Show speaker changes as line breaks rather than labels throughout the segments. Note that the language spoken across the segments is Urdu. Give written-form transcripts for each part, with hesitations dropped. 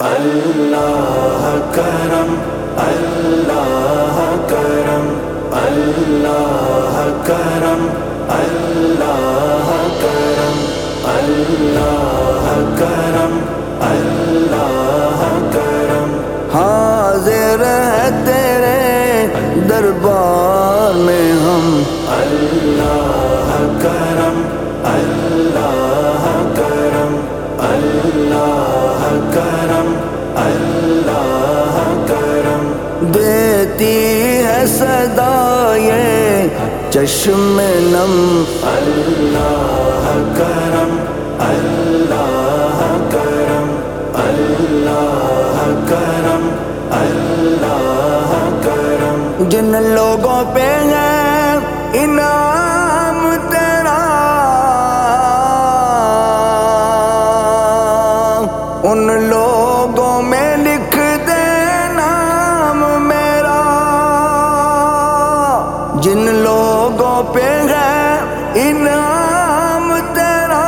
اللہ کرم اللہ کرم اللہ کرم اللہ کرم اللہ کرم اللہ کرم
حاضر ہے تیرے دربار میں ہم
اللہ کرم اللہ کرم اللہ کرم اللہ کرم
دیتی ہے صدا یہ چشم نم
اللہ کرم اللہ کرم اللہ کرم اللہ کرم
جن لوگوں پہ ہے انعام تیرا ان لوگوں میں لکھ دے نام میرا جن لوگوں پہ ہے انعام تیرا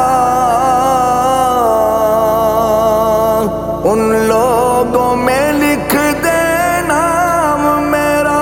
ان لوگوں میں لکھ دے نام میرا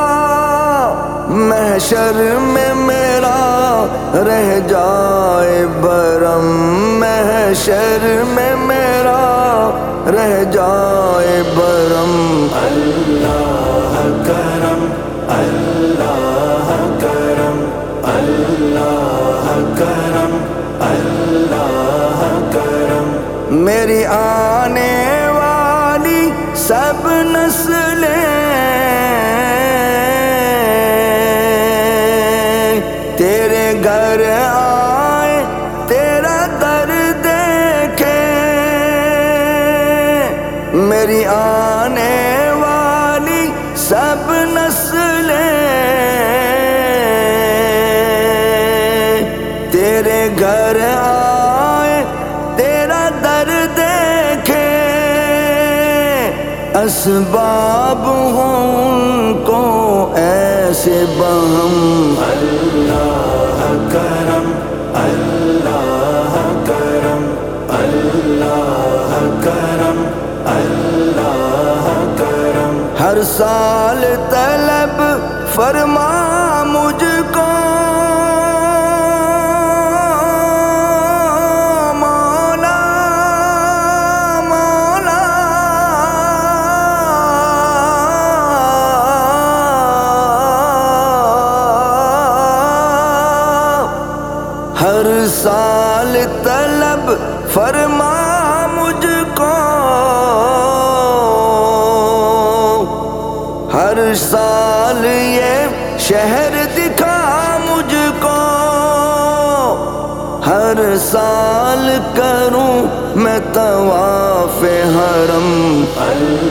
محشر میں میرا رہ جائے برم محشر میں میرا رہ جائے برم
اللہ کرم اللہ کرم اللہ کرم اللہ کرم
میری آنے والی سب نسلیں تیرے گھر آئے تیرا در دیکھے میری آنے والی سب نسلیں تیرے گھر آئے تیرا در دیکھے اسباب ہوں ان کو ایسے بہم
اللہ کرم اللہ کرم اللہ کرم اللہ کرم
ہر سال طلب فرما مجھ کو مولا مولا ہر سال طلب فرما مجھ کو ہر سال یہ شہر دکھا مجھ کو ہر سال کروں میں طواف حرم